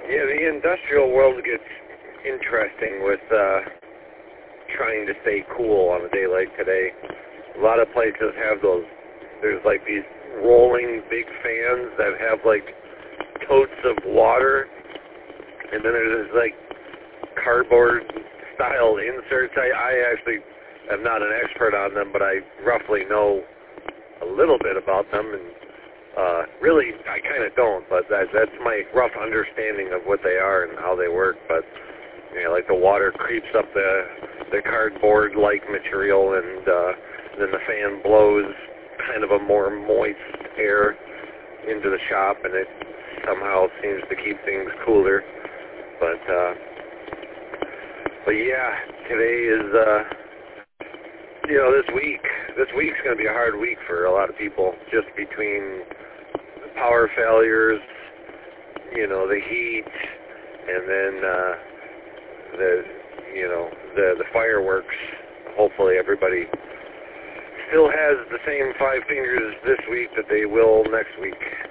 Yeah, the industrial world gets interesting with trying to stay cool on a day like today. A lot of places have those, there's like these rolling big fans that have like totes of water, and then there's like cardboard style inserts. I actually am not an expert on them, but I roughly know a little bit about them, and really I kind of don't, but that's my rough understanding of what they are and how they work. But you know, like the water creeps up the cardboard-like material, and then the fan blows kind of a more moist air into the shop, and it somehow seems to keep things cooler. But yeah, today is this week's going to be a hard week for a lot of people, just between the power failures, the heat, and then the fireworks. Hopefully everybody still has the same 5 fingers this week that they will next week.